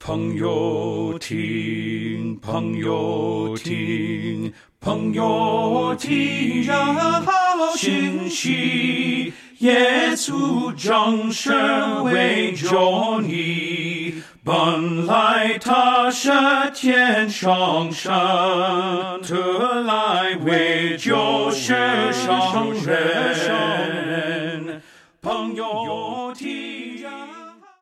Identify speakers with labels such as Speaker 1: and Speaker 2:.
Speaker 1: 朋友听，朋友听，朋友听，好信息，耶稣降生为救你，本来他是天上神，特来为救世上人。